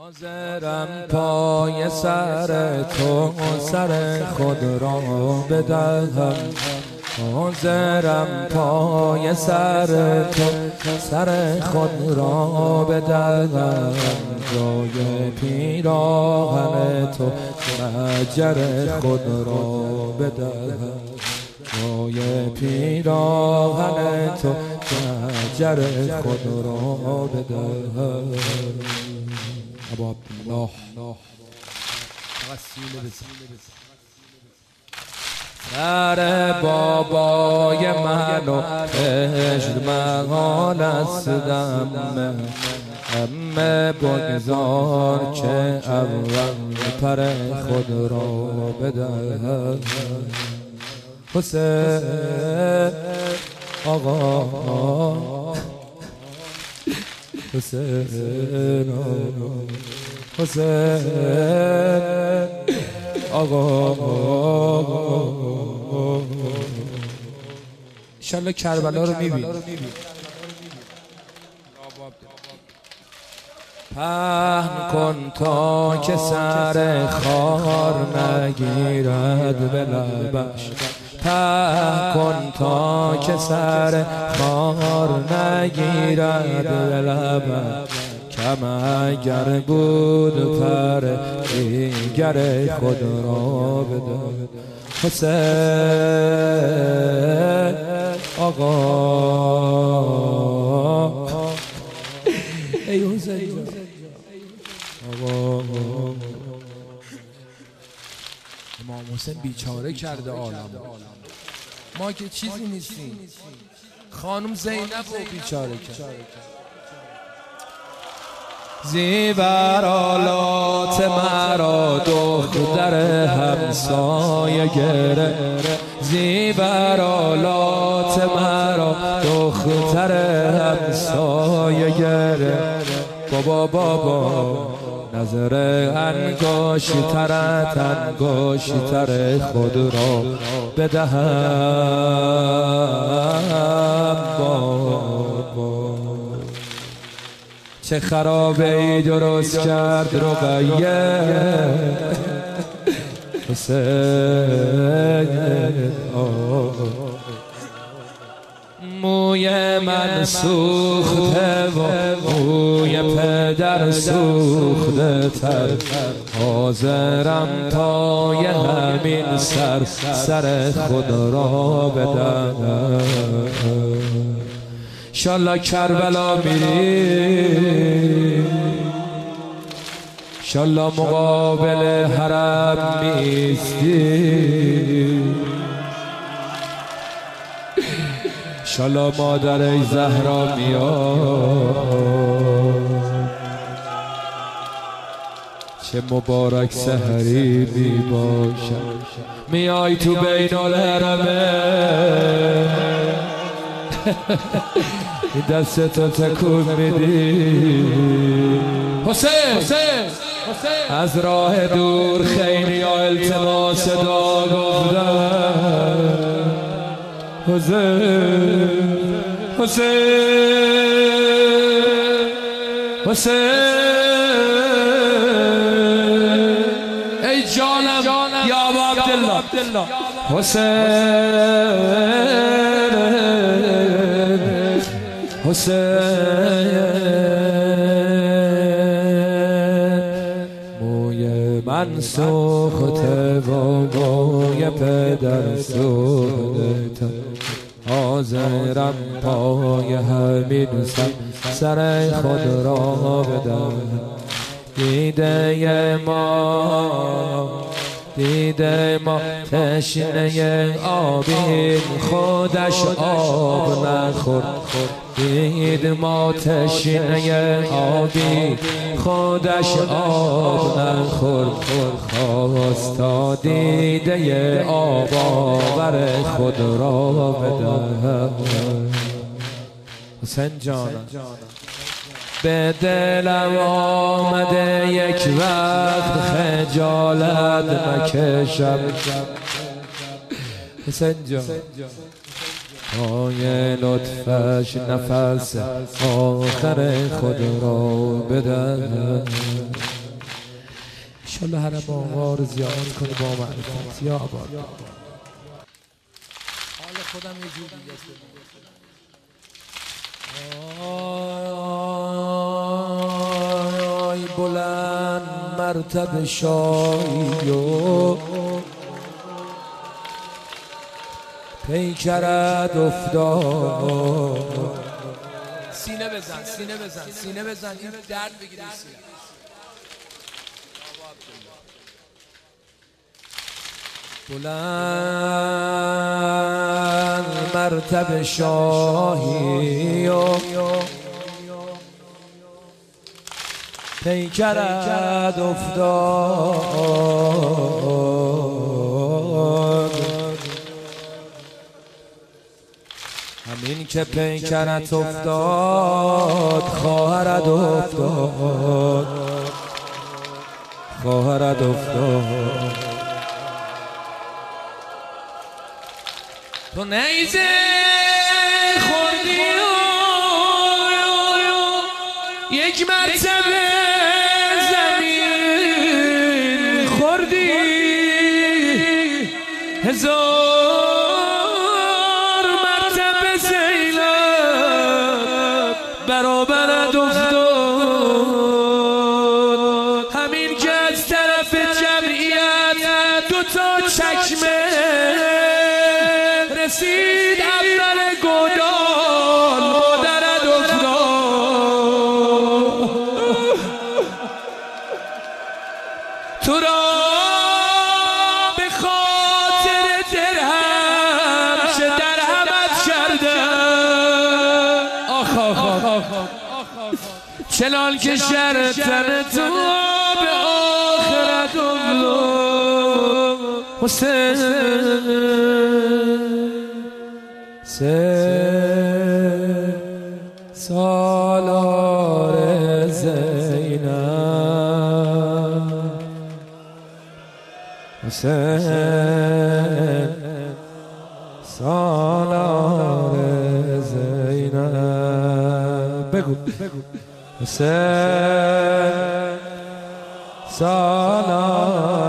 حاضرم پای سر تو سر خود را بدهم، حاضرم پای سر تو سر خود را بدهم، جای پیراهن تو مجر خود را بدهم، جای پیراهن تو مجر خود را بدهم. ابو عبدالله سر بابای من و عشق مقال استم، همه بگذار که اول پر خود را بدهم. حسین آقا، حسین حسین آقا، انشالله کربلا رو میبینی. پهن کن تا که سر خار نگیرد به لبش، پهن کن تا که سر خار نگیرد به لبش، کم اگر بود پر دیگر خود را بده. حسین آقا، ای حسین آقا، امام حسین بیچاره کرده عالم، ما که چیزی نیستیم. خانم زینب رو بیچاره کرد. زیورالات مرا دختر همسایه گره، زیورالات مرا دختر همسایه گره. بابا بابا نظر انگاشی ترت انگاشی تر خود را بدهم. بابا چه خرابه ای درست کرد رقیه، حسین موی من سوخته و موی پدر سوخته تر، حاضرم پای همین سر خود را بدم. انشالله کربلا میری، انشالله مقابل حرم میستی، انشالله مادر زهرا میاد. چه مبارک سحری می باشد، میای تو بین الحرمه، این دستتو تکون میدی. حسین از راه دور خیلی ها التماس دعا گفتن. حسین ای جانم یا ابو عبدالله. حسین موی من سوخته و موی پدر سوخته، حاضرم پای همین سر خود را بدم. دیده ما تشنه آبیم خودش آب نخور، دید ما تشنه آبی خودش آب نخور، خواستا دیده آب آور خود را بدهم. حسین جانم به دلم آمده یک وقت خجالت نکشم. حسین جان پای لطفش نفس آخر خود را بدهم. انشالله حرم آقا رو زیارت کنه با معرفت یا آباد. حال خودم یه جور دیگه است. آی بلند مرتبه شاهی و پیکرت افتاد. سینه بزن سینه بزن سینه بزن این درد بگیری سینه. بلند مرتبه شاهی و پیکرت افتاد. همین که پیکرت افتاد خواهرت افتاد، خواهرت افتاد. تو نیزه خوردی یک مرتبه زمین خوردی، هزار مرتبه سیلاب برابرت افتاد. همین که از طرف جمعیت دوتا چکمه رسید اول گودال مادرت افتاد. تو را به خاطر درهم چه درهمت کردم، آخ آخ آخ چنان که شرطن تو به آخرت افتاد. حسین سالار زینب، حسین سالار زینب، بگو حسین سالار